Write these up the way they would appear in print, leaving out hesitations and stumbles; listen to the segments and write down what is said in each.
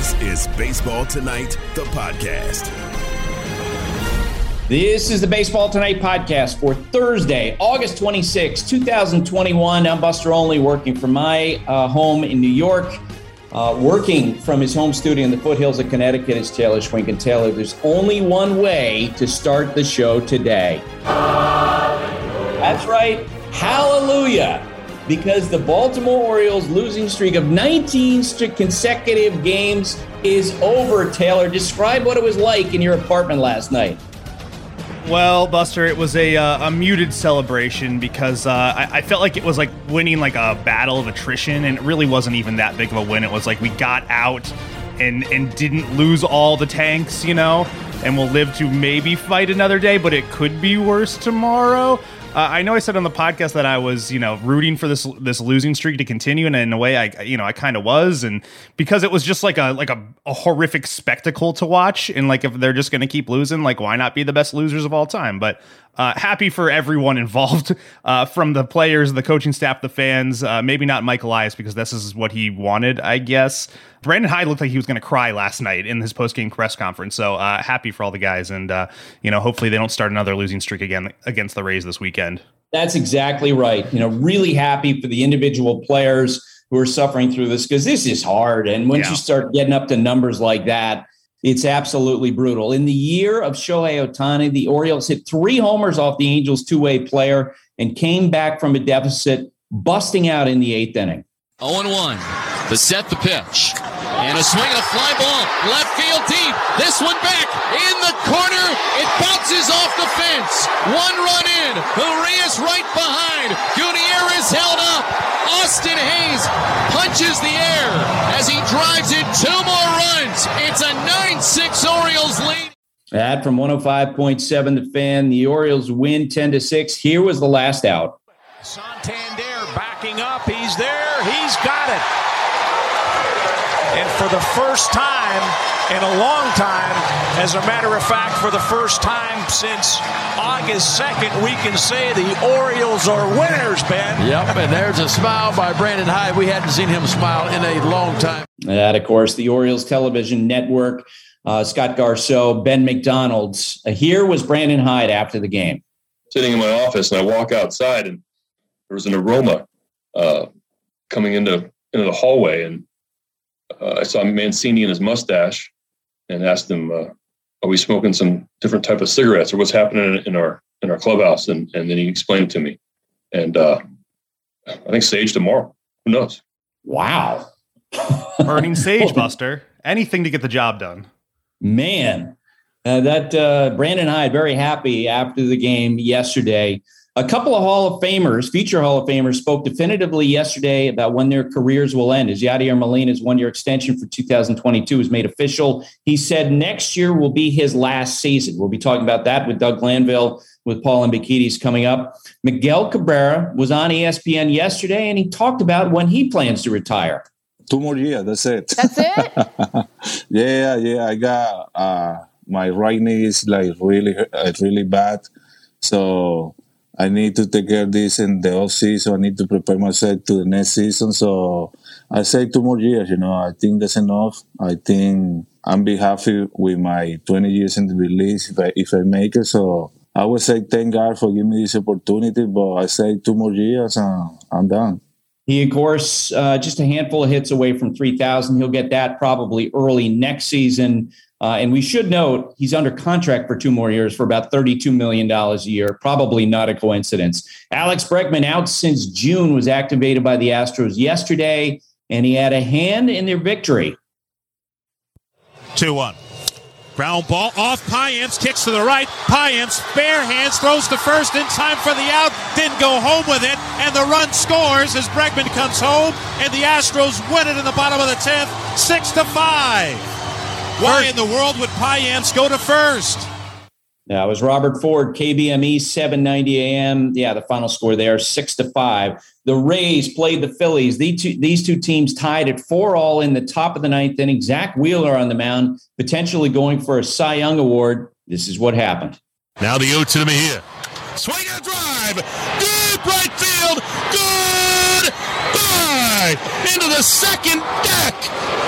This is Baseball Tonight, the podcast. This is the Baseball Tonight podcast for Thursday, August 26, 2021. I'm Buster Olney, working from my home in New York. Working from his home studio in the foothills of Connecticut is Taylor Schwink. And Taylor, there's only one way to start the show today. Hallelujah. That's right. Hallelujah. Because the Baltimore Orioles losing streak of 19 consecutive games is over. Taylor, describe what it was like in your apartment last night. Well, Buster, it was a muted celebration because I felt like it was like winning like a battle of attrition, and it really wasn't even that big of a win. It was like we got out and didn't lose all the tanks, you know, and we'll live to maybe fight another day, but it could be worse tomorrow. I know I said on the podcast that I was, rooting for this losing streak to continue, and in a way, I kind of was, and because it was just like a horrific spectacle to watch, and like if they're just going to keep losing, like why not be the best losers of all time? But happy for everyone involved, from the players, the coaching staff, the fans. Maybe not Mike Elias because this is what he wanted, I guess. Brandon Hyde looked like he was going to cry last night in his post-game press conference. So happy for all the guys, and hopefully they don't start another losing streak again against the Rays this weekend. That's exactly right. Really happy for the individual players who are suffering through this, because this is hard. And once you start getting up to numbers like that, it's absolutely brutal. In the year of Shohei Ohtani, the Orioles hit 3 homers off the Angels' two-way player and came back from a deficit, busting out in the 8th inning. 0-1. The set, the pitch. And a swing and a fly ball. Left field deep. This one back. In the corner. It bounces off the fence. 1 run in. Urias right behind. Gutierrez held up. Austin Hayes punches the air as he drives in 2 more runs. It's a 9-6 Orioles lead. That from 105.7 The Fan. The Orioles win 10-6. Here was the last out. Santander backing up. He's there. He's got it. And for the first time in a long time, as a matter of fact, for the first time since August 2nd, we can say the Orioles are winners, Ben. Yep, and there's a smile by Brandon Hyde. We hadn't seen him smile in a long time. That, of course, the Orioles television network, Scott Garceau, Ben McDonald's. Here was Brandon Hyde after the game. Sitting in my office, and I walk outside, and there was an aroma coming into the hallway, and I saw Mancini and his mustache, and asked him, "Are we smoking some different type of cigarettes, or what's happening in our clubhouse?" And then he explained it to me, and I think sage tomorrow. Who knows? Wow, burning sage, Buster. Anything to get the job done. Man, that Brandon Hyde very happy after the game yesterday. A couple of Hall of Famers, future Hall of Famers, spoke definitively yesterday about when their careers will end. As Yadier Molina's 1-year extension for 2022 was made official, he said next year will be his last season. We'll be talking about that with Doug Glanville, with Paul Embikides coming up. Miguel Cabrera was on ESPN yesterday, and he talked about when he plans to retire. 2 more years, that's it. That's it? Yeah. I got my right knee is like really bad, so I need to take care of this in the off season. I need to prepare myself to the next season. So I say 2 more years. I think that's enough. I think I'm be happy with my 20 years in the release if I make it. So I would say thank God for giving me this opportunity. But I say 2 more years and I'm done. He, of course, just a handful of hits away from 3,000. He'll get that probably early next season. And we should note he's under contract for 2 more years for about $32 million a year. Probably not a coincidence. Alex Bregman, out since June, was activated by the Astros yesterday, and he had a hand in their victory. 2-1. Ground ball off Payamps, kicks to the right. Payamps, bare hands, throws to first in time for the out. Didn't go home with it, and the run scores as Bregman comes home, and the Astros win it in the bottom of the 10th, 6-5. Why in the world would Payamps go to first? That was Robert Ford, KBME 790 AM. Yeah, the final score there, 6-5. The Rays played the Phillies. These two teams tied at 4-all in the top of the 9th inning. Zach Wheeler on the mound, potentially going for a Cy Young Award. This is what happened. Now the 0-2 to Mejia. Swing and a drive. Deep right field. Good. Bye. Into the second deck.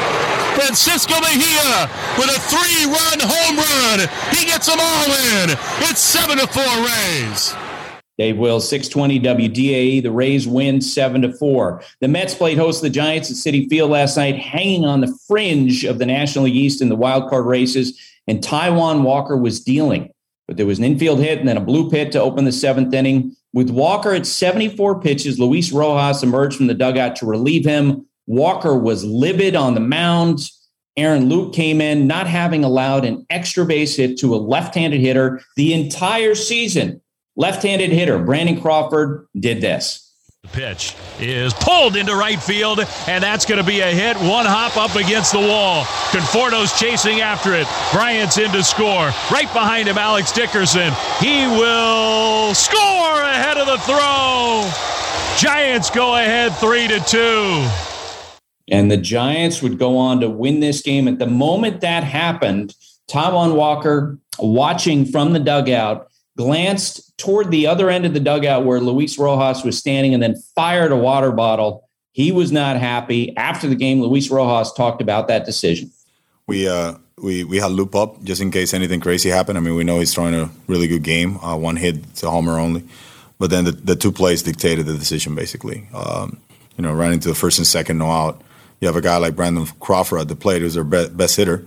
Francisco Mejia with a 3-run home run. He gets them all in. It's 7-4 Rays. Dave Wills, 620 WDAE. The Rays win 7-4. The Mets played host to the Giants at Citi Field last night, hanging on the fringe of the National League East in the wild card races, and Taijuan Walker was dealing. But there was an infield hit and then a blue pit to open the seventh inning. With Walker at 74 pitches, Luis Rojas emerged from the dugout to relieve him. Walker was livid on the mound. Aaron Loup came in, not having allowed an extra base hit to a left-handed hitter the entire season. Left-handed hitter Brandon Crawford did this. The pitch is pulled into right field, and that's going to be a hit. One hop up against the wall. Conforto's chasing after it. Bryant's in to score. Right behind him, Alex Dickerson. He will score ahead of the throw. Giants go ahead 3-2. And the Giants would go on to win this game. At the moment that happened, Taijuan Walker, watching from the dugout, glanced toward the other end of the dugout where Luis Rojas was standing and then fired a water bottle. He was not happy. After the game, Luis Rojas talked about that decision. We had Loup up just in case anything crazy happened. I mean, we know he's throwing a really good game. One hit to homer only. But then the two plays dictated the decision, basically. Right into the first and second, no out. You have a guy like Brandon Crawford at the plate who's our best hitter.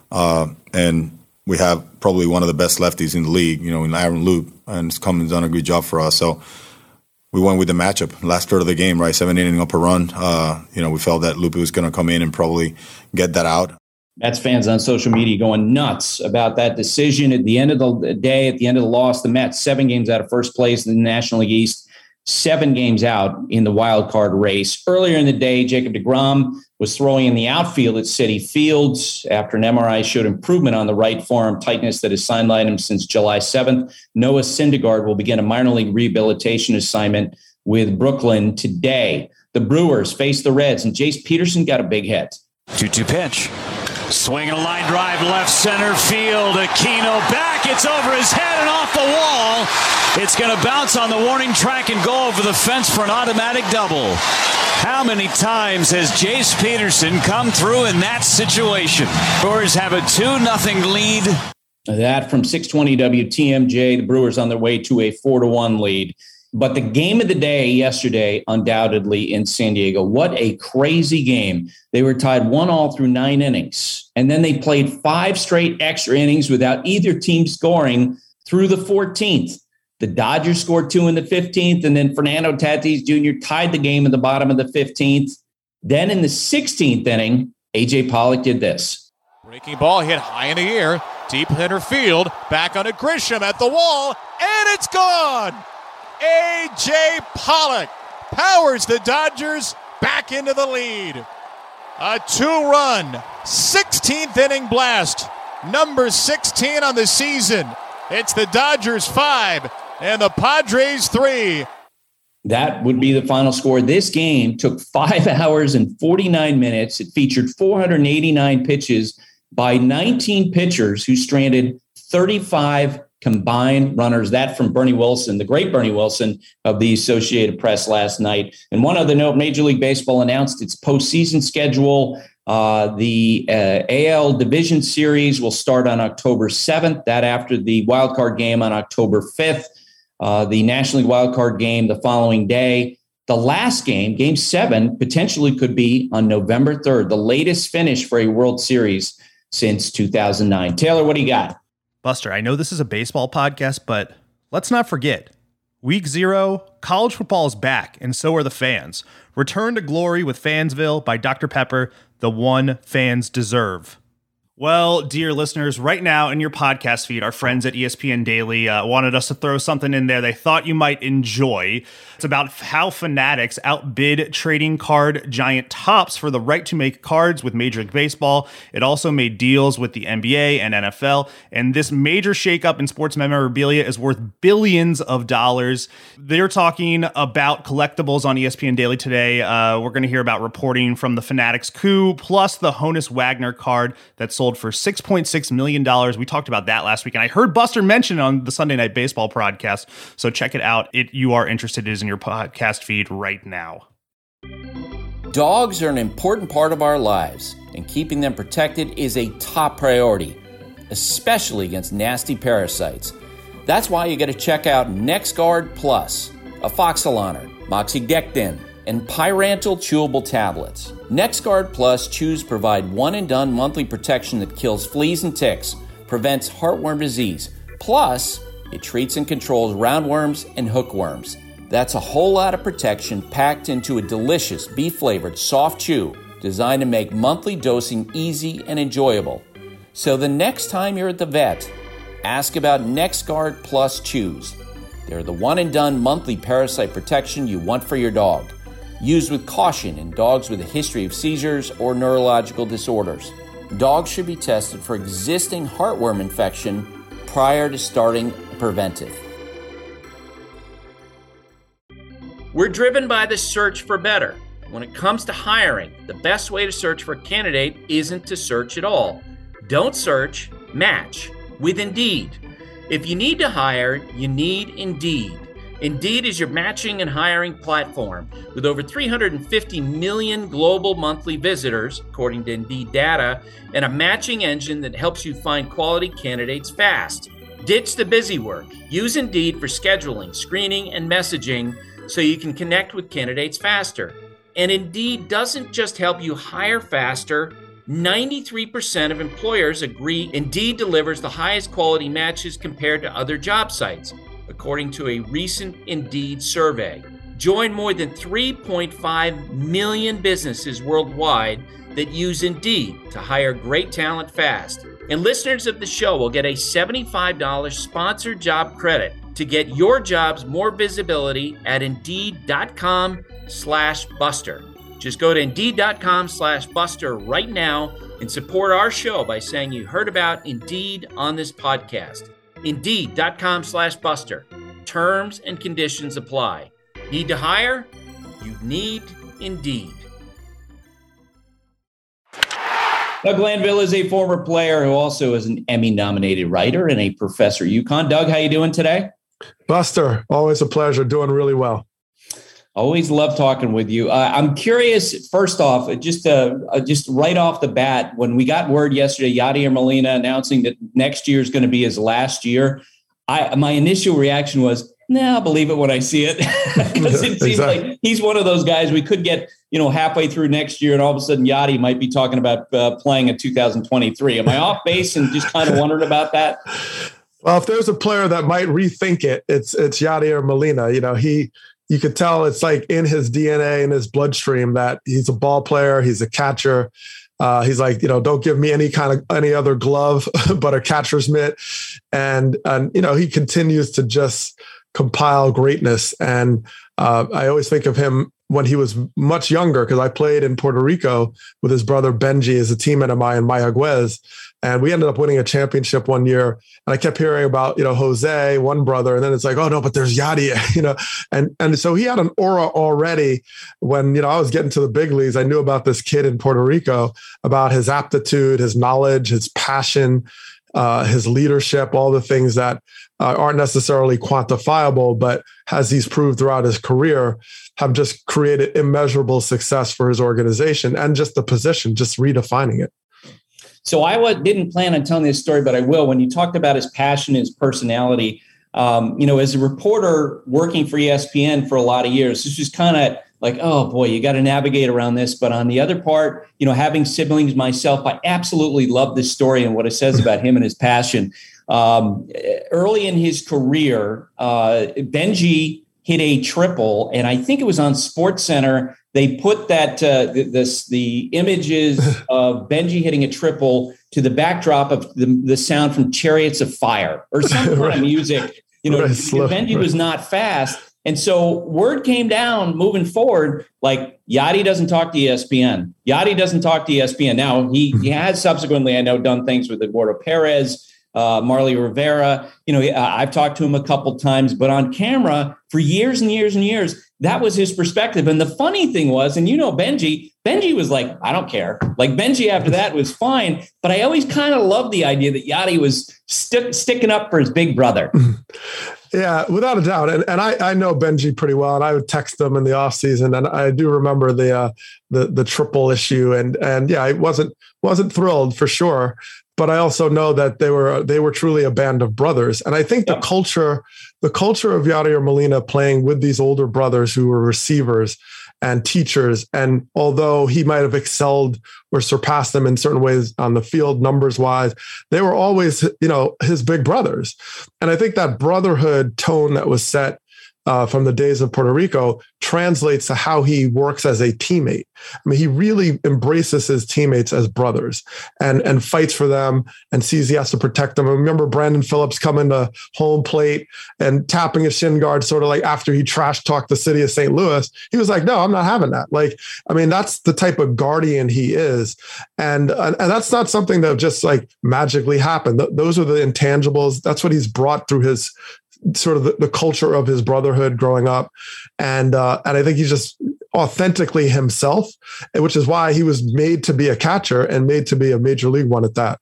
And we have probably one of the best lefties in the league, in Aaron Loup, and it's come and done a good job for us. So we went with the matchup. Last third of the game, right, 7 inning up a run. We felt that Loup was going to come in and probably get that out. Mets fans on social media going nuts about that decision. At the end of the day, at the end of the loss, the Mets 7 games out of first place in the National League East, 7 games out in the wild card race. Earlier in the day, Jacob deGrom was throwing in the outfield at Citi Field after an MRI showed improvement on the right forearm tightness that has sidelined him since July 7th. Noah Syndergaard will begin a minor league rehabilitation assignment with Brooklyn today. The Brewers face the Reds, and Jace Peterson got a big hit. 2-2 pitch. Swinging a line drive left center field. Aquino back. It's over his head and off the wall. It's going to bounce on the warning track and go over the fence for an automatic double. How many times has Jace Peterson come through in that situation? Brewers have a 2-0 lead. That from 620 WTMJ. The Brewers on their way to a 4-1 lead. But the game of the day yesterday, undoubtedly in San Diego, what a crazy game. They were tied 1-1 through 9 innings. And then they played 5 straight extra innings without either team scoring through the 14th. The Dodgers scored 2 in the 15th, and then Fernando Tatis Jr. tied the game at the bottom of the 15th. Then in the 16th inning, A.J. Pollock did this. Breaking ball hit high in the air, deep center field, back onto Grisham at the wall, and it's gone! A.J. Pollock powers the Dodgers back into the lead. A 2-run, 16th inning blast, number 16 on the season. It's the Dodgers 5 and the Padres 3. That would be the final score. This game took 5 hours and 49 minutes. It featured 489 pitches by 19 pitchers who stranded 35 combined runners. That from Bernie Wilson, the great Bernie Wilson of the Associated Press last night. And one other note, Major League Baseball announced its postseason schedule. The AL Division Series will start on October 7th. That after the wild card game on October 5th. The National League wild card game the following day. The last game, Game 7, potentially could be on November 3rd, the latest finish for a World Series since 2009. Taylor, what do you got? Buster, I know this is a baseball podcast, but let's not forget, Week 0, college football is back, and so are the fans. Return to glory with Fansville by Dr. Pepper, the one fans deserve. Well, dear listeners, right now in your podcast feed, our friends at ESPN Daily wanted us to throw something in there they thought you might enjoy. It's about how Fanatics outbid trading card giant Topps for the right to make cards with Major League Baseball. It also made deals with the NBA and NFL. And this major shakeup in sports memorabilia is worth billions of dollars. They're talking about collectibles on ESPN Daily today. We're going to hear about reporting from the Fanatics coup, plus the Honus Wagner card that sold for $6.6 million. We talked about that last week, and I heard Buster mention it on the Sunday Night Baseball podcast, so check it out if you are interested. It is in your podcast feed right now. Dogs are an important part of our lives, and keeping them protected is a top priority, especially against nasty parasites. That's why you got to check out NexGard Plus, Afoxolaner, Moxidectin, and Pyrantel chewable tablets. NexGard Plus chews provide one-and-done monthly protection that kills fleas and ticks, prevents heartworm disease. Plus, it treats and controls roundworms and hookworms. That's a whole lot of protection packed into a delicious beef-flavored soft chew designed to make monthly dosing easy and enjoyable. So the next time you're at the vet, ask about NexGard Plus chews. They're the one-and-done monthly parasite protection you want for your dog. Used with caution in dogs with a history of seizures or neurological disorders. Dogs should be tested for existing heartworm infection prior to starting preventive. We're driven by the search for better. When it comes to hiring, the best way to search for a candidate isn't to search at all. Don't search, match with Indeed. If you need to hire, you need Indeed. Indeed is your matching and hiring platform with over 350 million global monthly visitors, according to Indeed data, and a matching engine that helps you find quality candidates fast. Ditch the busy work. Use Indeed for scheduling, screening, and messaging so you can connect with candidates faster. And Indeed doesn't just help you hire faster. 93% of employers agree Indeed delivers the highest quality matches compared to other job sites, according to a recent Indeed survey. Join more than 3.5 million businesses worldwide that use Indeed to hire great talent fast. And listeners of the show will get a $75 sponsored job credit to get your jobs more visibility at Indeed.com/Buster. Just go to Indeed.com/Buster right now and support our show by saying you heard about Indeed on this podcast. Indeed.com/Buster. Terms and conditions apply. Need to hire? You need Indeed. Doug Glanville is a former player who also is an Emmy-nominated writer and a professor at UConn. Doug, how you doing today? Buster, always a pleasure. Doing really well. Always love talking with you. I'm curious, first off, just right off the bat, when we got word yesterday, Yadier Molina announcing that next year is going to be his last year, my initial reaction was, I'll believe it when I see it. Because it seems like he's one of those guys we could get, halfway through next year and all of a sudden Yadi might be talking about playing in 2023. Am I off base and just kind of wondered about that? Well, if there's a player that might rethink it, it's Yadier Molina. You could tell it's like in his DNA, in his bloodstream, that he's a ball player. He's a catcher. He's like, don't give me any other glove but a catcher's mitt. And he continues to just compile greatness. And I always think of him when he was much younger, because I played in Puerto Rico with his brother Benji as a teammate of mine in Mayagüez. And we ended up winning a championship one year. And I kept hearing about, Jose, one brother. And then it's like, oh, no, but there's Yadier, And so he had an aura already when, I was getting to the big leagues. I knew about this kid in Puerto Rico, about his aptitude, his knowledge, his passion, his leadership, all the things that aren't necessarily quantifiable, but as he's proved throughout his career, have just created immeasurable success for his organization and just the position, just redefining it. So I didn't plan on telling this story, but I will. When you talked about his passion, his personality, as a reporter working for ESPN for a lot of years, this was kind of like, oh boy, you got to navigate around this. But on the other part, having siblings myself, I absolutely love this story and what it says about him and his passion. Early in his career, Benji hit a triple, and I think it was on SportsCenter. They put that the images of Benji hitting a triple to the backdrop of the sound from Chariots of Fire or some kind of music. Benji was not fast. And so word came down moving forward, like Yadi doesn't talk to ESPN. Yadi doesn't talk to ESPN. Now, he has subsequently, I know, done things with Eduardo Perez, Marley Rivera. I've talked to him a couple times, but on camera for years and years and years, that was his perspective. And the funny thing was, and Benji was like, I don't care. Like Benji after that was fine. But I always kind of loved the idea that Yadi was sticking up for his big brother. Yeah, without a doubt. And I know Benji pretty well, and I would text him in the off season. And I do remember the the triple issue. And yeah, I wasn't thrilled for sure. But I also know that they were truly a band of brothers. And I think the culture of Yadier Molina playing with these older brothers who were receivers and teachers, and although he might have excelled or surpassed them in certain ways on the field, numbers wise, they were always, his big brothers. And I think that brotherhood tone that was set from the days of Puerto Rico translates to how he works as a teammate. I mean, he really embraces his teammates as brothers and fights for them and sees he has to protect them. I remember Brandon Phillips coming to home plate and tapping a shin guard, sort of like after he trash talked the city of St. Louis. He was like, no, I'm not having that. Like, I mean, that's the type of guardian he is. And that's not something that just like magically happened. Those are the intangibles. That's what he's brought through his sort of the culture of his brotherhood growing up. And I think he's just authentically himself, which is why he was made to be a catcher and made to be a major league one at that.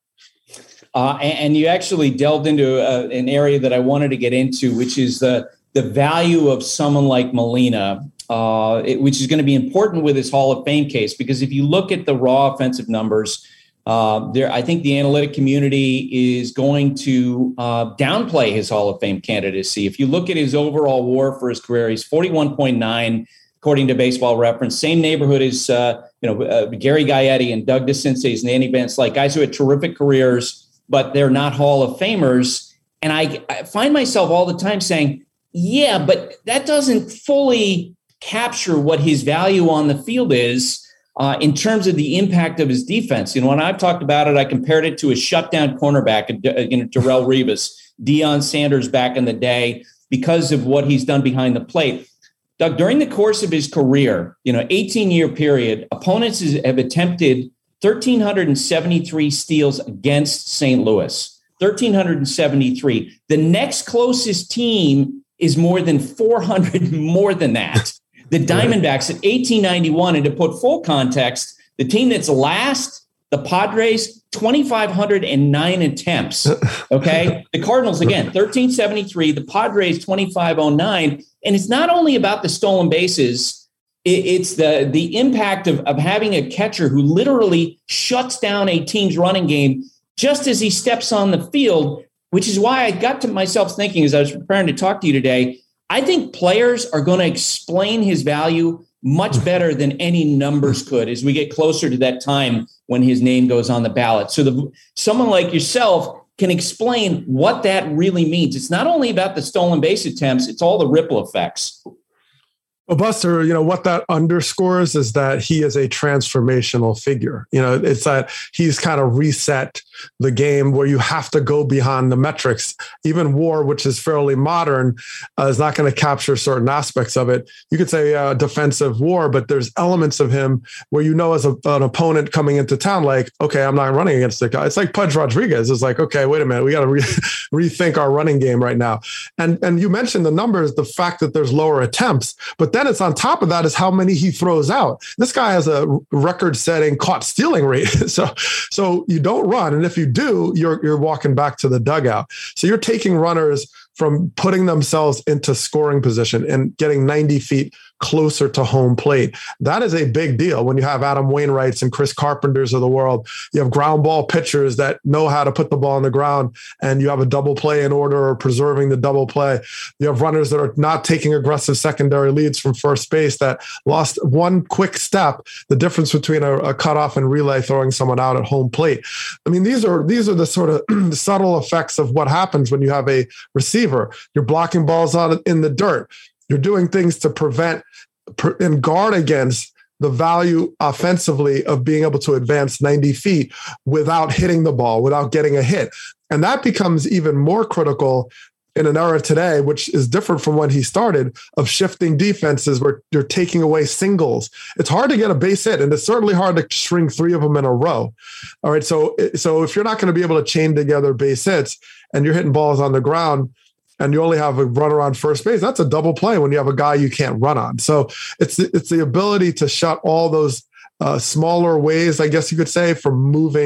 And you actually delved into an area that I wanted to get into, which is the value of someone like Molina, which is going to be important with his Hall of Fame case, because if you look at the raw offensive numbers, I think the analytic community is going to downplay his Hall of Fame candidacy. If you look at his overall WAR for his career, he's 41.9 according to Baseball Reference. Same neighborhood as Gary Gaetti and Doug DeCinces and Andy Vance, like guys who had terrific careers, but they're not Hall of Famers. And I find myself all the time saying, yeah, but that doesn't fully capture what his value on the field is. In terms of the impact of his defense. When I've talked about it, I compared it to a shutdown cornerback, Darrelle Revis, Deion Sanders back in the day, because of what he's done behind the plate. Doug, during the course of his career, 18-year period, opponents have attempted 1,373 steals against St. Louis, 1,373. The next closest team is more than 400 more than that. The Diamondbacks at 1891, and to put full context, the team that's last, the Padres, 2,509 attempts. Okay. The Cardinals, again, 1,373, the Padres, 2,509. And it's not only about the stolen bases, it's the impact of having a catcher who literally shuts down a team's running game just as he steps on the field, which is why I got to myself thinking as I was preparing to talk to you today, I think players are going to explain his value much better than any numbers could as we get closer to that time when his name goes on the ballot. So someone like yourself can explain what that really means. It's not only about the stolen base attempts, it's all the ripple effects. Well, Buster, what that underscores is that he is a transformational figure. It's that he's kind of reset the game where you have to go behind the metrics. Even WAR, which is fairly modern, is not going to capture certain aspects of it. You could say defensive WAR, but there's elements of him where as an opponent coming into town, like, okay, I'm not running against the guy. It's like Pudge Rodriguez. It's like, okay, wait a minute, we got to rethink our running game right now. And you mentioned the numbers, the fact that there's lower attempts, but then it's on top of that is how many he throws out. This guy has a record-setting caught stealing rate. So you don't run. And if you do, you're walking back to the dugout. So you're taking runners from putting themselves into scoring position and getting 90 feet closer to home plate. That is a big deal when you have Adam Wainwrights and Chris Carpenters of the world. You have ground ball pitchers that know how to put the ball on the ground, and you have a double play in order or preserving the double play. You have runners that are not taking aggressive secondary leads from first base that lost one quick step, the difference between a cutoff and relay throwing someone out at home plate. I mean, these are the sort of subtle effects of what happens when you have a receiver. You're blocking balls out in the dirt. You're doing things to prevent and guard against the value offensively of being able to advance 90 feet without hitting the ball, without getting a hit. And that becomes even more critical in an era today, which is different from when he started, of shifting defenses where you're taking away singles. It's hard to get a base hit, and it's certainly hard to string three of them in a row. All right, so if you're not going to be able to chain together base hits and you're hitting balls on the ground, and you only have a runner on first base, that's a double play when you have a guy you can't run on. So it's the ability to shut all those smaller ways, I guess you could say, from moving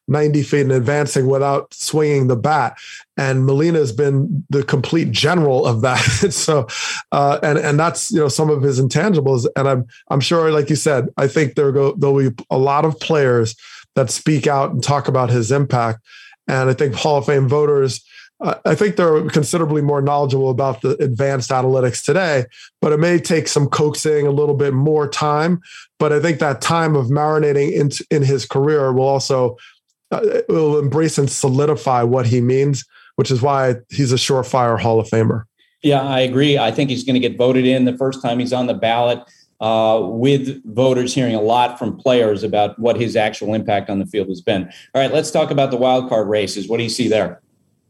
90 feet and advancing without swinging the bat. And Molina has been the complete general of that. So, and that's, some of his intangibles. And I'm sure, like you said, I think there'll be a lot of players that speak out and talk about his impact. And I think Hall of Fame voters, I think they're considerably more knowledgeable about the advanced analytics today, but it may take some coaxing, a little bit more time. But I think that time of marinating in his career will also will embrace and solidify what he means, which is why he's a surefire Hall of Famer. Yeah, I agree. I think he's going to get voted in the first time he's on the ballot, with voters hearing a lot from players about what his actual impact on the field has been. All right, let's talk about the wild card races. What do you see there?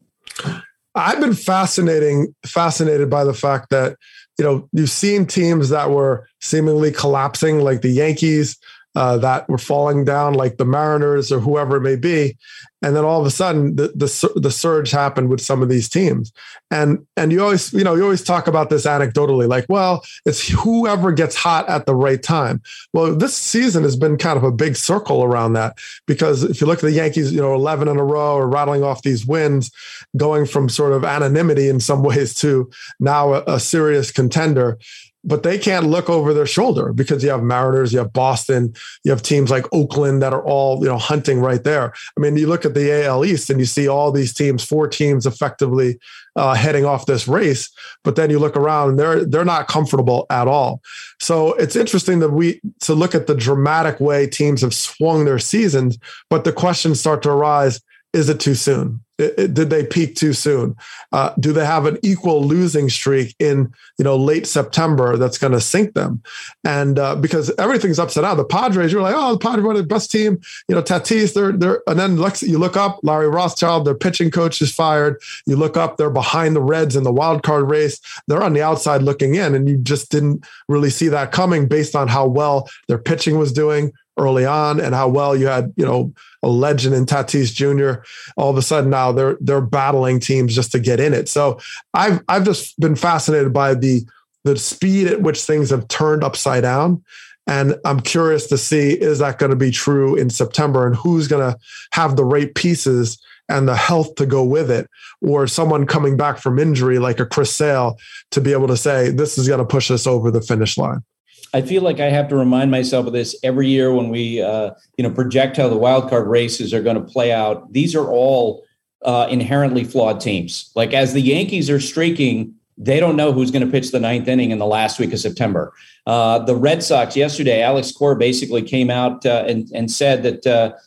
I've been fascinated by the fact that, you've seen teams that were seemingly collapsing, like the Yankees, that were falling down, like the Mariners or whoever it may be. And then all of a sudden the surge happened with some of these teams. And you always talk about this anecdotally, like, well, it's whoever gets hot at the right time. Well, this season has been kind of a big circle around that, because if you look at the Yankees, 11 in a row or rattling off these wins, going from sort of anonymity in some ways to now a serious contender. But they can't look over their shoulder, because you have Mariners, you have Boston, you have teams like Oakland that are all, hunting right there. I mean, you look at the AL East and you see all these teams, 4 teams effectively heading off this race. But then you look around and they're not comfortable at all. So it's interesting to look at the dramatic way teams have swung their seasons, but the questions start to arise. Is it too soon? Did they peak too soon? Do they have an equal losing streak in late September that's going to sink them? And because everything's upside down. The Padres, you're like, oh, the Padres are the best team. Tatis, they're and then you look up, Larry Rothschild, their pitching coach is fired. You look up, they're behind the Reds in the wild card race. They're on the outside looking in, and you just didn't really see that coming based on how well their pitching was doing early on and how well you had, a legend in Tatis Jr. All of a sudden now they're battling teams just to get in it. So I've just been fascinated by the speed at which things have turned upside down. And I'm curious to see, is that going to be true in September, and who's going to have the right pieces and the health to go with it, or someone coming back from injury like a Chris Sale to be able to say, this is going to push us over the finish line. I feel like I have to remind myself of this every year when we, project how the wild card races are going to play out. These are all inherently flawed teams. Like, as the Yankees are streaking, they don't know who's going to pitch the 9th inning in the last week of September. The Red Sox yesterday, Alex Cora basically came out and said that the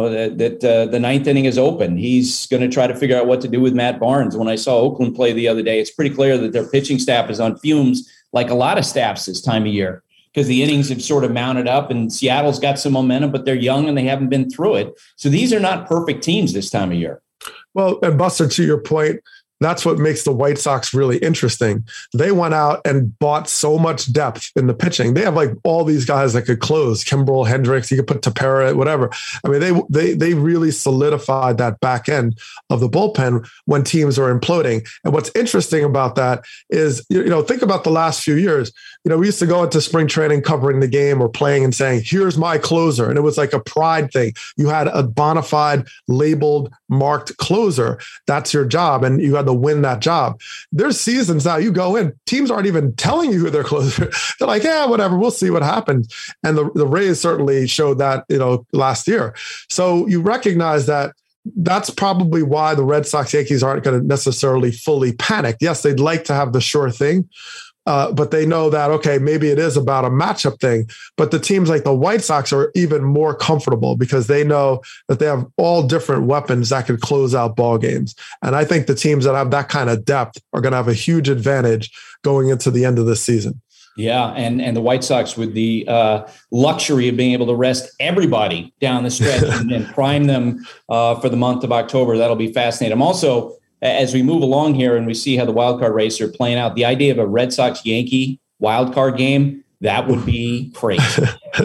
9th inning is open. He's going to try to figure out what to do with Matt Barnes. When I saw Oakland play the other day, it's pretty clear that their pitching staff is on fumes, like a lot of staffs this time of year, because the innings have sort of mounted up, and Seattle's got some momentum, but they're young and they haven't been through it. So these are not perfect teams this time of year. Well, and Buster, to your point, that's what makes the White Sox really interesting. They went out and bought so much depth in the pitching. They have like all these guys that could close. Kimbrel, Hendricks, you could put Tepera, whatever. I mean, they really solidified that back end of the bullpen when teams are imploding. And what's interesting about that is, think about the last few years. We used to go into spring training covering the game or playing and saying, here's my closer. And it was like a pride thing. You had a bona fide, labeled, marked closer. That's your job. And you had to win that job. There's seasons now you go in, teams aren't even telling you who their closer. They're like, yeah, whatever, we'll see what happens. And the Rays certainly showed that, last year. So you recognize that that's probably why the Red Sox Yankees aren't going to necessarily fully panic. Yes, they'd like to have the sure thing. But they know that, okay, maybe it is about a matchup thing. But the teams like the White Sox are even more comfortable because they know that they have all different weapons that could close out ball games. And I think the teams that have that kind of depth are going to have a huge advantage going into the end of this season. Yeah, and the White Sox with the luxury of being able to rest everybody down the stretch and prime them for the month of October. That'll be fascinating. I'm also, as we move along here and we see how the wild card races are playing out, the idea of a Red Sox-Yankee wild card game, that would be crazy.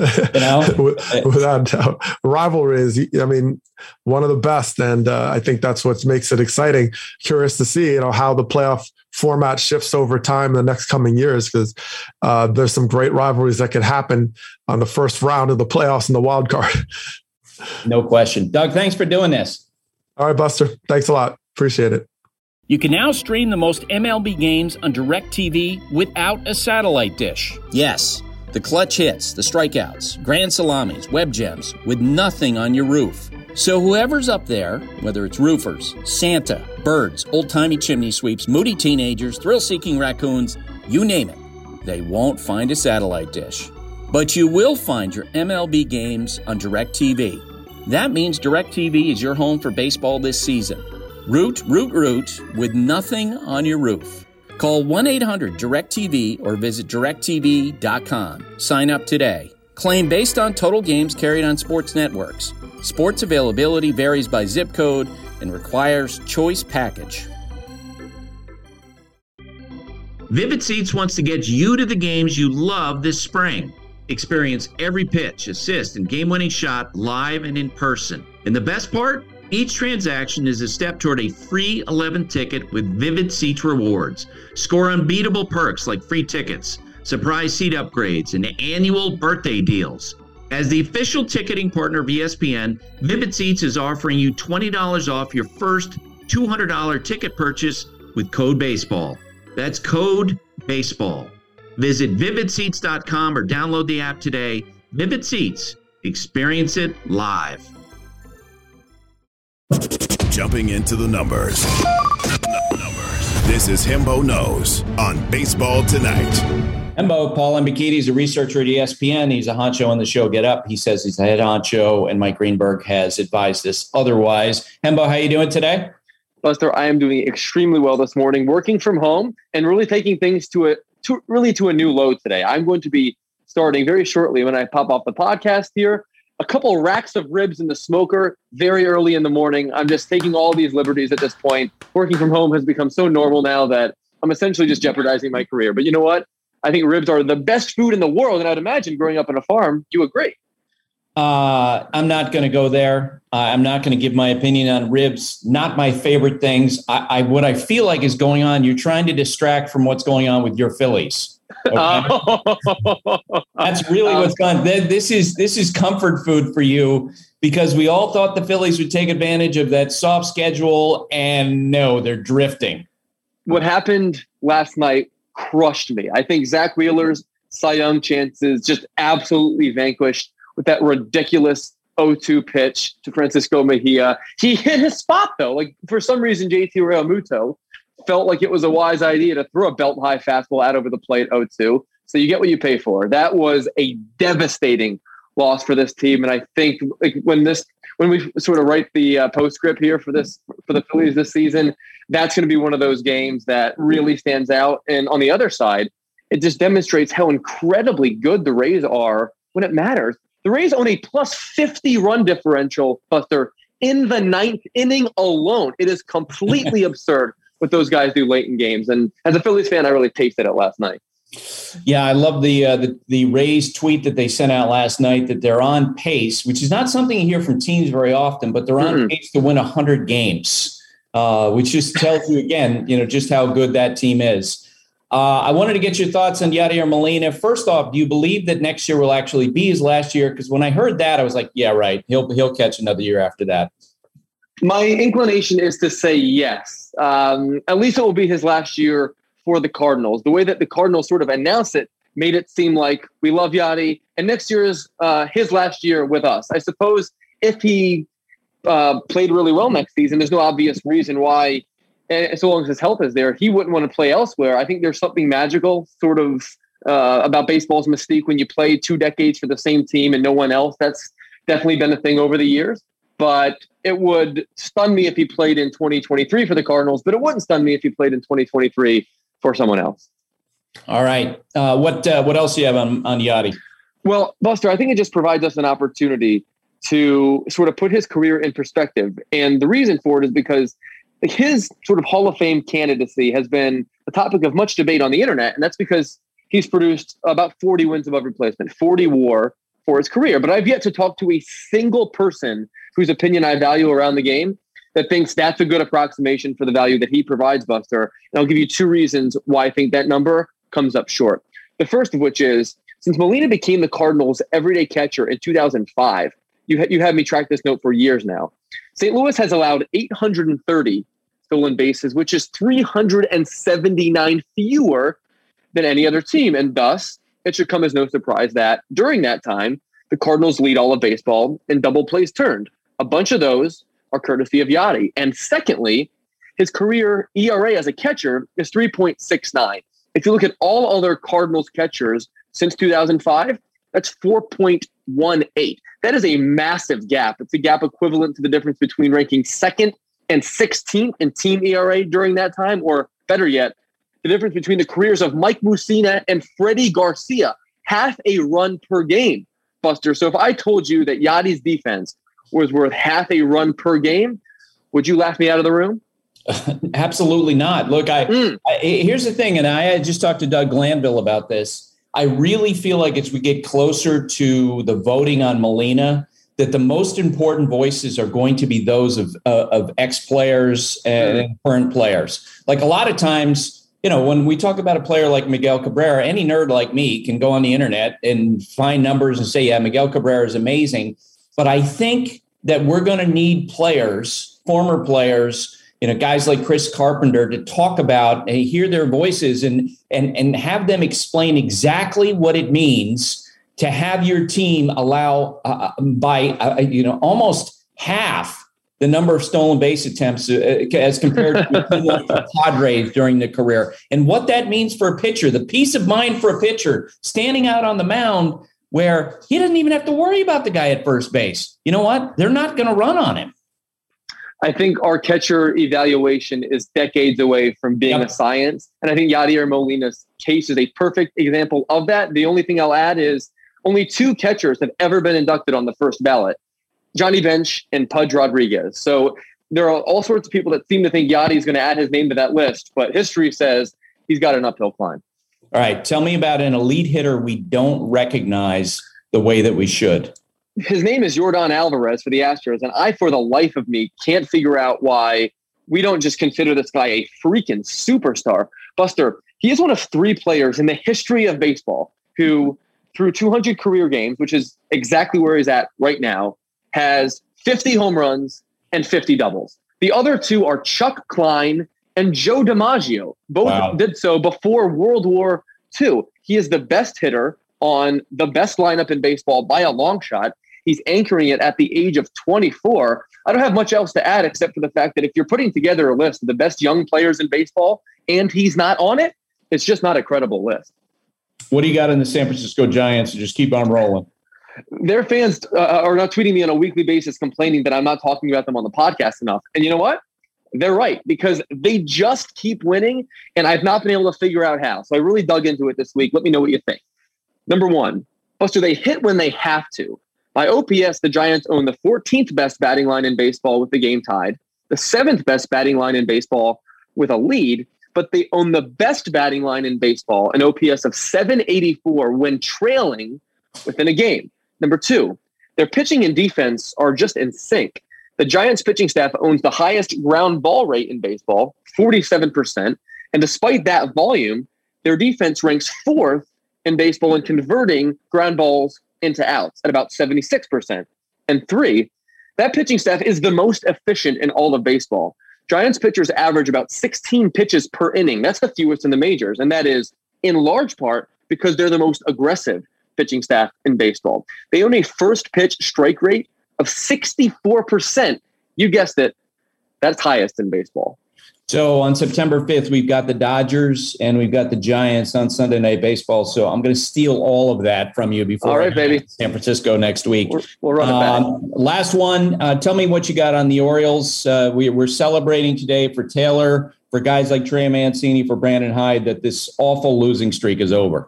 Without doubt. Rivalry is, one of the best. And I think that's what makes it exciting. Curious to see, how the playoff format shifts over time in the next coming years, because there's some great rivalries that could happen on the first round of the playoffs and the wild card. No question. Doug, thanks for doing this. All right, Buster. Thanks a lot. Appreciate it. You can now stream the most MLB games on DirecTV without a satellite dish. Yes, the clutch hits, the strikeouts, grand salamis, web gems, with nothing on your roof. So whoever's up there, whether it's roofers, Santa, birds, old-timey chimney sweeps, moody teenagers, thrill-seeking raccoons, you name it, they won't find a satellite dish. But you will find your MLB games on DirecTV. That means DirecTV is your home for baseball this season. Root with nothing on your roof. Call 1-800-DIRECTV or visit directtv.com. Sign up today. Claim based on total games carried on sports networks. Sports availability varies by zip code and requires choice package. Vivid Seats wants to get you to the games you love this spring. Experience every pitch, assist, and game-winning shot live and in person. And the best part? Each transaction is a step toward a free 11 ticket with Vivid Seats rewards. Score unbeatable perks like free tickets, surprise seat upgrades, and annual birthday deals. As the official ticketing partner of ESPN, Vivid Seats is offering you $20 off your first $200 ticket purchase with code BASEBALL. That's code BASEBALL. Visit vividseats.com or download the app today. Vivid Seats. Experience it live. Jumping into the numbers. This is Hembo Knows on Baseball Tonight. Hembo, Paul Mbakiti is a researcher at ESPN. He's a honcho on the show Get Up. He says he's a head honcho, and Mike Greenberg has advised us otherwise. Hembo, how you doing today? Buster, I am doing extremely well this morning, working from home and really taking things to a new load today. I'm going to be starting very shortly when I pop off the podcast here. A couple racks of ribs in the smoker very early in the morning. I'm just taking all these liberties at this point. Working from home has become so normal now that I'm essentially just jeopardizing my career. But you know what? I think ribs are the best food in the world. And I'd imagine growing up on a farm, you agree. I'm not going to go there. I'm not going to give my opinion on ribs. Not my favorite things. What I feel like is going on, you're trying to distract from what's going on with your Phillies. Okay? That's really what's going on. This is comfort food for you because we all thought the Phillies would take advantage of that soft schedule, and no, they're drifting. What happened last night crushed me. I think Zach Wheeler's Cy Young chances just absolutely vanquished with that ridiculous 0-2 pitch to Francisco Mejia. He hit his spot, though. Like, for some reason, JT Realmuto felt like it was a wise idea to throw a belt-high fastball out over the plate 0-2. So you get what you pay for. That was a devastating loss for this team. And I think when we sort of write the postscript here for the Phillies this season, that's going to be one of those games that really stands out. And on the other side, it just demonstrates how incredibly good the Rays are when it matters. The Rays own a plus 50 run differential, Buster, in the ninth inning alone. It is completely absurd what those guys do late in games. And as a Phillies fan, I really tasted it last night. Yeah, I love the Rays tweet that they sent out last night that they're on pace, which is not something you hear from teams very often, but they're on pace to win 100 games, which just tells you again, just how good that team is. I wanted to get your thoughts on Yadier Molina. First off, do you believe that next year will actually be his last year? Because when I heard that, I was like, yeah, right. He'll catch another year after that. My inclination is to say yes. At least it will be his last year for the Cardinals. The way that the Cardinals sort of announced it made it seem like we love Yadi, and next year is his last year with us. I suppose if he played really well next season, there's no obvious reason why, so long as his health is there, he wouldn't want to play elsewhere. I think there's something magical sort of about baseball's mystique when you play 2 decades for the same team and no one else. That's definitely been a thing over the years. But it would stun me if he played in 2023 for the Cardinals, but it wouldn't stun me if he played in 2023 for someone else. All right. What else do you have on Yadi? Well, Buster, I think it just provides us an opportunity to sort of put his career in perspective. And the reason for it is because his sort of Hall of Fame candidacy has been a topic of much debate on the internet. And that's because he's produced about 40 wins above replacement, 40 WAR for his career. But I've yet to talk to a single person whose opinion I value around the game that thinks that's a good approximation for the value that he provides, Buster. And I'll give you 2 reasons why I think that number comes up short. The first of which is, since Molina became the Cardinals' everyday catcher in 2005, you had me track this note for years now. St. Louis has allowed 830 stolen bases, which is 379 fewer than any other team. And thus, it should come as no surprise that during that time, the Cardinals lead all of baseball in double plays turned. A bunch of those are courtesy of Yadi. And secondly, his career ERA as a catcher is 3.69. If you look at all other Cardinals catchers since 2005, that's 4.18. That is a massive gap. It's a gap equivalent to the difference between ranking second and 16th in team ERA during that time, or better yet, the difference between the careers of Mike Mussina and Freddie Garcia, half a run per game, Buster. So if I told you that Yadi's defense was worth half a run per game, would you laugh me out of the room? Absolutely not. Look, here's the thing, and I just talked to Doug Glanville about this. I really feel like as we get closer to the voting on Molina, that the most important voices are going to be those of ex-players and current players. Like a lot of times, when we talk about a player like Miguel Cabrera, any nerd like me can go on the internet and find numbers and say, yeah, Miguel Cabrera is amazing. But I think that we're going to need players, former players, guys like Chris Carpenter to talk about and hear their voices and have them explain exactly what it means to have your team allow by almost half the number of stolen base attempts as compared to the Padres during the career. And what that means for a pitcher, the peace of mind for a pitcher standing out on the mound where he doesn't even have to worry about the guy at first base. You know what? They're not going to run on him. I think our catcher evaluation is decades away from being a science. And I think Yadier Molina's case is a perfect example of that. The only thing I'll add is only 2 catchers have ever been inducted on the first ballot, Johnny Bench and Pudge Rodriguez. So there are all sorts of people that seem to think Yadi is going to add his name to that list, but history says he's got an uphill climb. All right. Tell me about an elite hitter we don't recognize the way that we should. His name is Yordan Alvarez for the Astros, and I, for the life of me, can't figure out why we don't just consider this guy a freaking superstar. Buster, he is one of 3 players in the history of baseball who, through 200 career games, which is exactly where he's at right now, has 50 home runs and 50 doubles. The other 2 are Chuck Klein and Joe DiMaggio. Both did so before World War II. He is the best hitter on the best lineup in baseball by a long shot. He's anchoring it at the age of 24. I don't have much else to add except for the fact that if you're putting together a list of the best young players in baseball and he's not on it, it's just not a credible list. What do you got in the San Francisco Giants? Just keep on rolling. Their fans are not tweeting me on a weekly basis complaining that I'm not talking about them on the podcast enough. And you know what? They're right, because they just keep winning, and I've not been able to figure out how. So I really dug into it this week. Let me know what you think. Number 1, Buster, they hit when they have to. By OPS, the Giants own the 14th best batting line in baseball with the game tied, the 7th best batting line in baseball with a lead, but they own the best batting line in baseball, an OPS of 784 when trailing within a game. Number 2, their pitching and defense are just in sync. The Giants pitching staff owns the highest ground ball rate in baseball, 47%. And despite that volume, their defense ranks 4th in baseball in converting ground balls into outs at about 76%. And 3, that pitching staff is the most efficient in all of baseball. Giants pitchers average about 16 pitches per inning. That's the fewest in the majors. And that is in large part because they're the most aggressive pitching staff in baseball. They own a first pitch strike rate of 64%. You guessed it. That's highest in baseball. So on September 5th, we've got the Dodgers and we've got the Giants on Sunday Night Baseball. So I'm going to steal all of that from you before San Francisco next week. We'll run it back. Last one. Tell me what you got on the Orioles. We're celebrating today for Taylor, for guys like Trey Mancini, for Brandon Hyde, that this awful losing streak is over.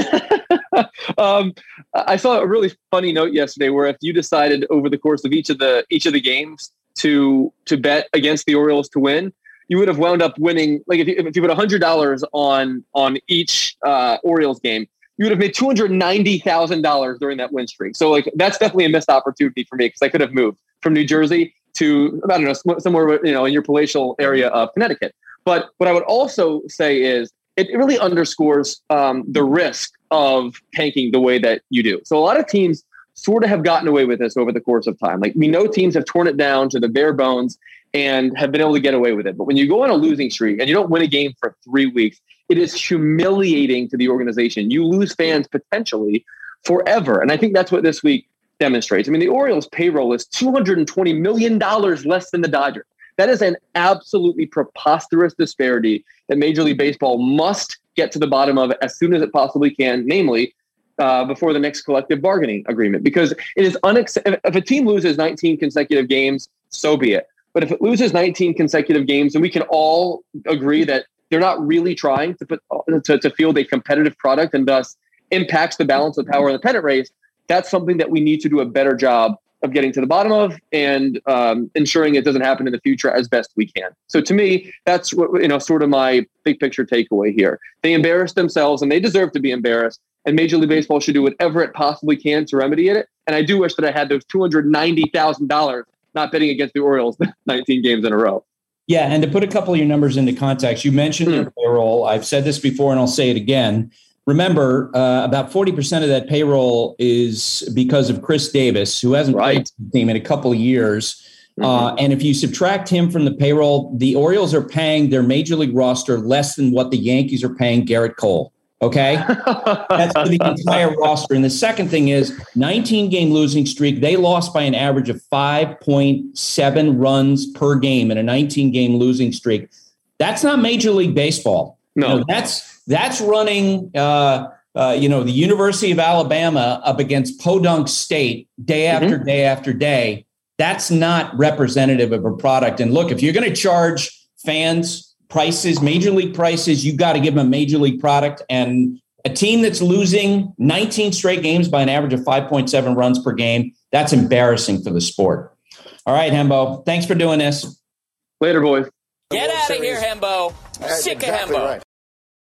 I saw a really funny note yesterday where if you decided over the course of each of the games to bet against the Orioles to win, you would have wound up winning. Like if you put $100 on each Orioles game, you would have made $290,000 during that win streak. So like that's definitely a missed opportunity for me because I could have moved from New Jersey to I don't know somewhere in your palatial area of Connecticut. But what I would also say is it really underscores the risk of tanking the way that you do. So a lot of teams sort of have gotten away with this over the course of time. Like, we know teams have torn it down to the bare bones and have been able to get away with it. But when you go on a losing streak and you don't win a game for 3 weeks, it is humiliating to the organization. You lose fans potentially forever. And I think that's what this week demonstrates. I mean, the Orioles payroll is $220 million less than the Dodgers. That is an absolutely preposterous disparity that Major League Baseball must get to the bottom of as soon as it possibly can, namely before the next collective bargaining agreement. Because it is if a team loses 19 consecutive games, so be it. But if it loses 19 consecutive games, and we can all agree that they're not really trying to field a competitive product and thus impacts the balance of power in the pennant race, that's something that we need to do a better job of getting to the bottom of and ensuring it doesn't happen in the future as best we can. So to me, that's what, sort of my big picture takeaway here. They embarrassed themselves and they deserve to be embarrassed. And Major League Baseball should do whatever it possibly can to remedy it. And I do wish that I had those $290,000 not betting against the Orioles 19 games in a row. Yeah, and to put a couple of your numbers into context, you mentioned their payroll. I've said this before and I'll say it again. Remember, about 40% of that payroll is because of Chris Davis, who hasn't played for the team in a couple of years. And if you subtract him from the payroll, the Orioles are paying their Major League roster less than what the Yankees are paying Garrett Cole. Okay, that's for the entire roster. And the second thing is 19-game losing streak. They lost by an average of 5.7 runs per game in a 19-game losing streak. That's not Major League Baseball. No, that's running, the University of Alabama up against Podunk State day after day after day. That's not representative of a product. And look, if you're going to charge fans prices, major league prices, you got to give them a major league product. And a team that's losing 19 straight games by an average of 5.7 runs per game, that's embarrassing for the sport. All right, Hembo, thanks for doing this. Later, boys. Get out of here, Hembo. Sick exactly of Hembo. Right.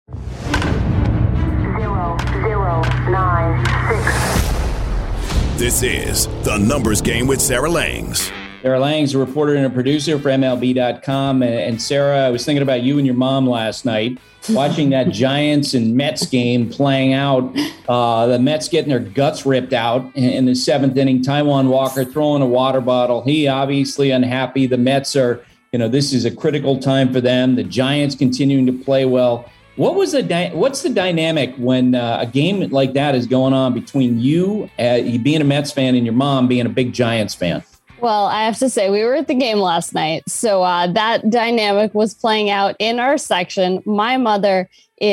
0096. This is The Numbers Game with Sarah Langs. Sarah Langs, a reporter and a producer for MLB.com. And Sarah, I was thinking about you and your mom last night, watching that Giants and Mets game playing out. The Mets getting their guts ripped out in the seventh inning. Taijuan Walker throwing a water bottle. He obviously unhappy. The Mets are, this is a critical time for them. The Giants continuing to play well. What's the dynamic when a game like that is going on between you being a Mets fan and your mom being a big Giants fan? Well, I have to say, we were at the game last night, so that dynamic was playing out in our section. My mother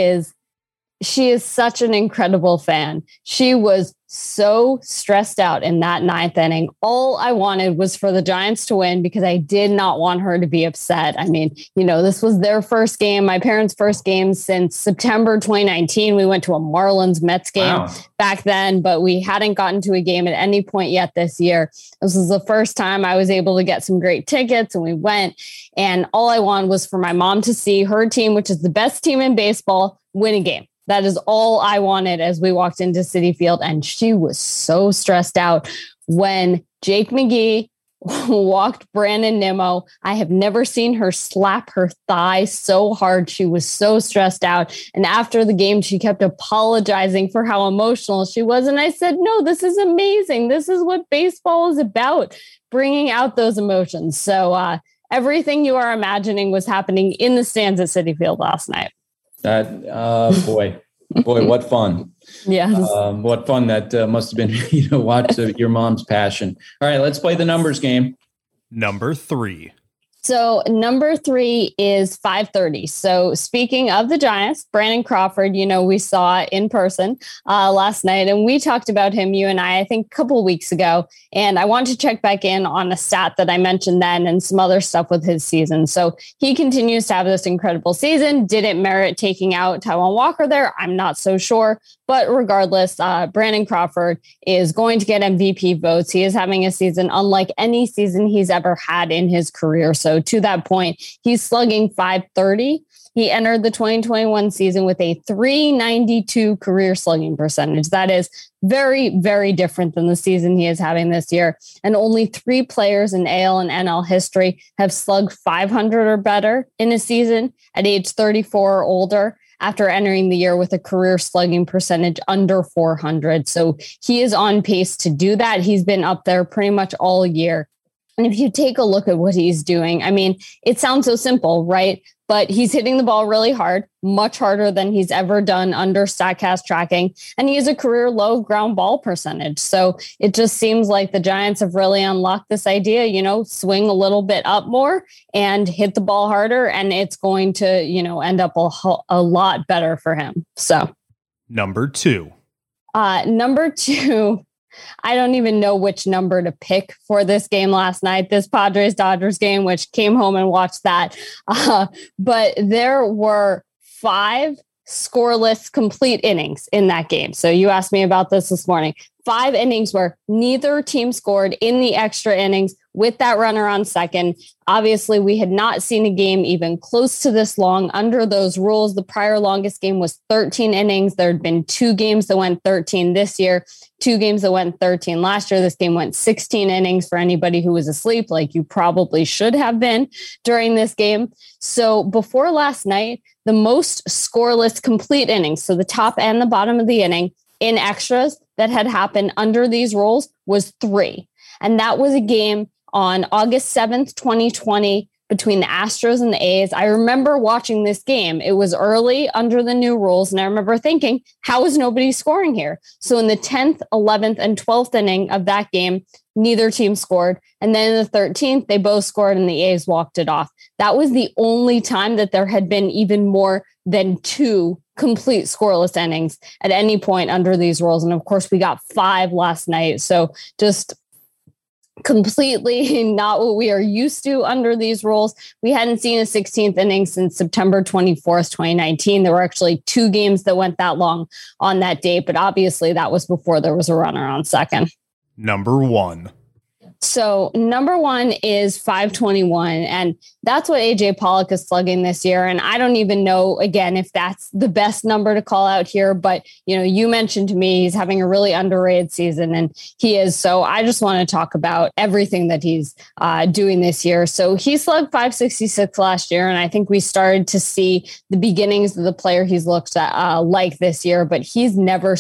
she is such an incredible fan. She was so stressed out in that ninth inning. All I wanted was for the Giants to win because I did not want her to be upset. I mean, this was their first game, my parents' first game since September 2019. We went to a Marlins Mets game back then, but we hadn't gotten to a game at any point yet this year. This was the first time I was able to get some great tickets, and we went. And all I wanted was for my mom to see her team, which is the best team in baseball, win a game. That is all I wanted as we walked into Citi Field. And she was so stressed out when Jake McGee walked Brandon Nimmo. I have never seen her slap her thigh so hard. She was so stressed out. And after the game, she kept apologizing for how emotional she was. And I said, no, this is amazing. This is what baseball is about, bringing out those emotions. So everything you are imagining was happening in the stands at Citi Field last night. Boy, what fun. Yes. What fun that must have been, watch your mom's passion. All right, let's play the numbers game. Number 3. So number 3 is 5:30. So speaking of the Giants, Brandon Crawford, we saw in person last night, and we talked about him, you and I think a couple of weeks ago. And I want to check back in on a stat that I mentioned then and some other stuff with his season. So he continues to have this incredible season. Did it merit taking out Taijuan Walker there? I'm not so sure. But regardless, Brandon Crawford is going to get MVP votes. He is having a season unlike any season he's ever had in his career. So to that point, he's slugging .530. He entered the 2021 season with a .392 career slugging percentage. That is very, very different than the season he is having this year. And only 3 players in AL and NL history have slugged .500 or better in a season at age 34 or older. after entering the year with a career slugging percentage under 400. So he is on pace to do that. He's been up there pretty much all year. And if you take a look at what he's doing, I mean, it sounds so simple, right? But he's hitting the ball really hard, much harder than he's ever done under StatCast tracking. And he has a career low ground ball percentage. So it just seems like the Giants have really unlocked this idea, swing a little bit up more and hit the ball harder. And it's going to, end up a lot better for him. So number two, I don't even know which number to pick for this game last night, this Padres-Dodgers game, which came home and watched that. But there were 5 scoreless complete innings in that game. So you asked me about this morning. 5 innings where neither team scored in the extra innings with that runner on second. Obviously, we had not seen a game even close to this long under those rules. The prior longest game was 13 innings. There had been 2 games that went 13 this year, 2 games that went 13 last year. This game went 16 innings for anybody who was asleep, like you probably should have been during this game. So before last night, the most scoreless complete innings, so the top and the bottom of the inning in extras that had happened under these rules was 3. And that was a game on August 7th, 2020, between the Astros and the A's. I remember watching this game. It was early under the new rules. And I remember thinking, how is nobody scoring here? So in the 10th, 11th, and 12th inning of that game, neither team scored. And then in the 13th, they both scored and the A's walked it off. That was the only time that there had been even more than 2 complete scoreless innings at any point under these rules. And of course, we got 5 last night. So just completely not what we are used to under these rules. We hadn't seen a 16th inning since September 24th, 2019. There were actually 2 games that went that long on that date, but obviously that was before there was a runner on second. Number 1. So number 1 is 521, and that's what AJ Pollock is slugging this year. And I don't even know, again, if that's the best number to call out here, but you mentioned to me he's having a really underrated season, and he is. So I just want to talk about everything that he's doing this year. So he slugged 566 last year, and I think we started to see the beginnings of the player he's looked at like this year, but he's never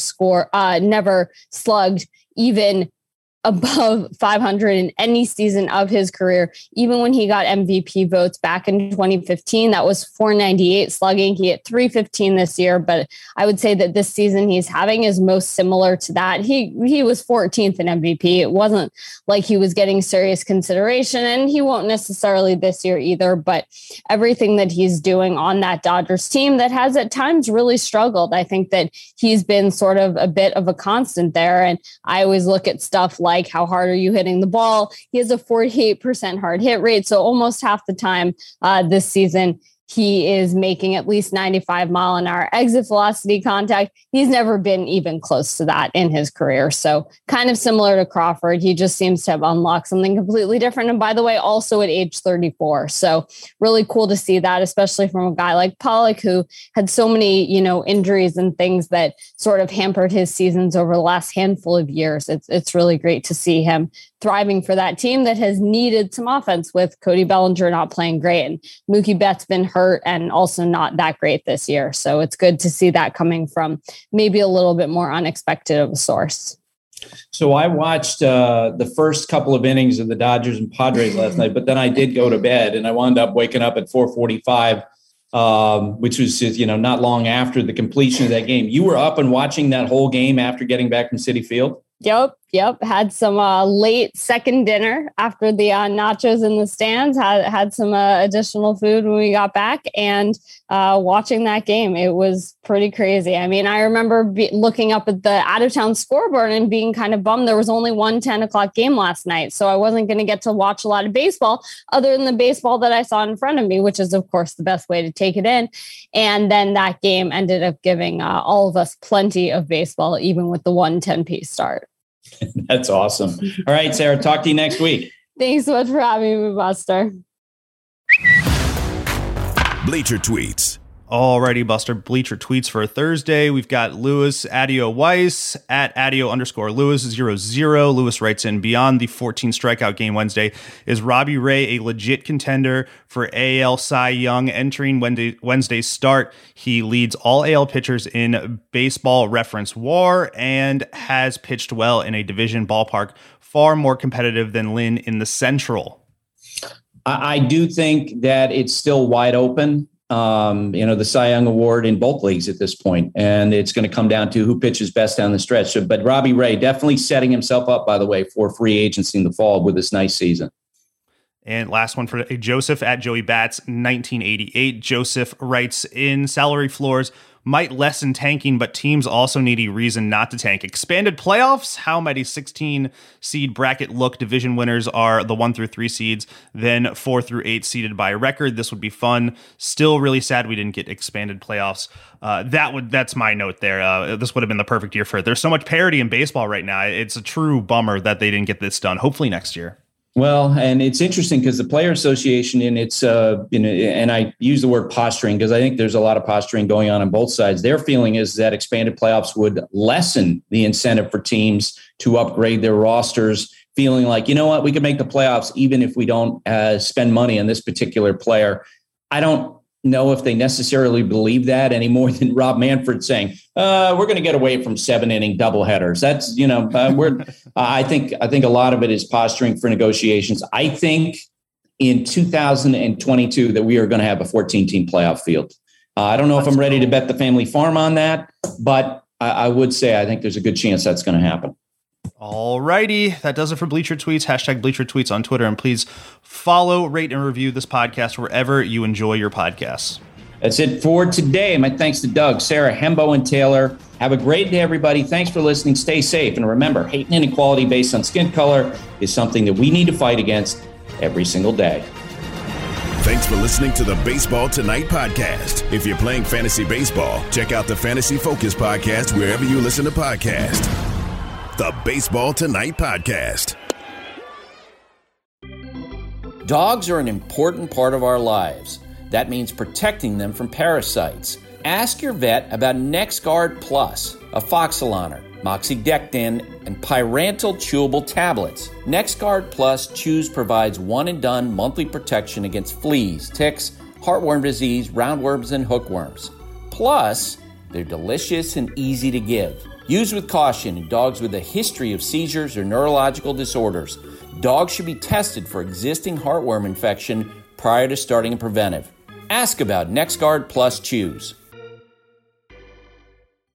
slugged even above 500 in any season of his career. Even when he got MVP votes back in 2015, that was 498 slugging. He hit 315 this year, but I would say that this season he's having is most similar to that. He was 14th in MVP. It wasn't like he was getting serious consideration, and he won't necessarily this year either, but everything that he's doing on that Dodgers team that has at times really struggled, I think that he's been sort of a bit of a constant there. And I always look at stuff like how hard are you hitting the ball? He has a 48% hard hit rate. So almost half the time this season, he is making at least 95 mile an hour exit velocity contact. He's never been even close to that in his career. So kind of similar to Crawford, he just seems to have unlocked something completely different. And by the way, also at age 34. So really cool to see that, especially from a guy like Pollock, who had so many, injuries and things that sort of hampered his seasons over the last handful of years. It's really great to see him thriving for that team that has needed some offense with Cody Bellinger not playing great. And Mookie Betts been hurt and also not that great this year. So it's good to see that coming from maybe a little bit more unexpected of a source. So I watched the first couple of innings of the Dodgers and Padres last night, but then I did go to bed and I wound up waking up at 4:45, which was just, not long after the completion of that game. You were up and watching that whole game after getting back from Citi Field? Yep. Had some late second dinner after the nachos in the stands. Had some additional food when we got back, and watching that game, it was pretty crazy. I mean, I remember looking up at the out-of-town scoreboard and being kind of bummed there was only one 10 o'clock game last night, so I wasn't going to get to watch a lot of baseball other than the baseball that I saw in front of me, which is, of course, the best way to take it in. And then that game ended up giving all of us plenty of baseball, even with the 1:10 start. That's awesome. All right, Sarah, talk to you next week. Thanks so much for having me, Buster. Bleacher Tweets. Alrighty, Buster. Bleacher tweets for Thursday. We've got Lewis Adio Weiss at Adio_Lewis00. Lewis writes in, beyond the 14 strikeout game Wednesday, is Robbie Ray a legit contender for AL Cy Young? Entering Wednesday's start, he leads all AL pitchers in Baseball Reference WAR and has pitched well in a division ballpark far more competitive than Lynn in the Central. I do think that it's still wide open. The Cy Young Award in both leagues at this point, and it's going to come down to who pitches best down the stretch. So, but Robbie Ray definitely setting himself up, by the way, for free agency in the fall with this nice season. And last one for Joseph at Joey Bats 1988. Joseph writes in, salary floors might lessen tanking, but teams also need a reason not to tank. Expanded playoffs? How might a 16 seed bracket look? Division winners are the 1 through 3 seeds, then 4 through 8 seeded by record. This would be fun. Still really sad we didn't get expanded playoffs. That's my note there. This would have been the perfect year for it. There's so much parity in baseball right now. It's a true bummer that they didn't get this done. Hopefully next year. Well, and it's interesting because the Player Association and its, and I use the word posturing because I think there's a lot of posturing going on both sides. Their feeling is that expanded playoffs would lessen the incentive for teams to upgrade their rosters, feeling like, you know what, we can make the playoffs even if we don't spend money on this particular player. I don't know if they necessarily believe that any more than Rob Manfred saying, we're going to get away from 7-inning doubleheaders. That's, I think a lot of it is posturing for negotiations. I think in 2022 that we are going to have a 14-team playoff field. I don't know if I'm ready to bet the family farm on that, but I would say I think there's a good chance that's going to happen. All righty. That does it for Bleacher Tweets. # Bleacher Tweets on Twitter. And please follow, rate, and review this podcast wherever you enjoy your podcasts. That's it for today. My thanks to Doug, Sarah, Hembo, and Taylor. Have a great day, everybody. Thanks for listening. Stay safe. And remember, hate and inequality based on skin color is something that we need to fight against every single day. Thanks for listening to the Baseball Tonight podcast. If you're playing fantasy baseball, check out the Fantasy Focus podcast wherever you listen to podcasts. The Baseball Tonight podcast. Dogs are an important part of our lives. That means protecting them from parasites. Ask your vet about NexGard Plus, Afoxolaner, Moxidectin, and Pyrantel chewable tablets. NexGard Plus Chews provides one-and-done monthly protection against fleas, ticks, heartworm disease, roundworms, and hookworms. Plus, they're delicious and easy to give. Use with caution in dogs with a history of seizures or neurological disorders. Dogs should be tested for existing heartworm infection prior to starting a preventive. Ask about NexGard Plus Chews.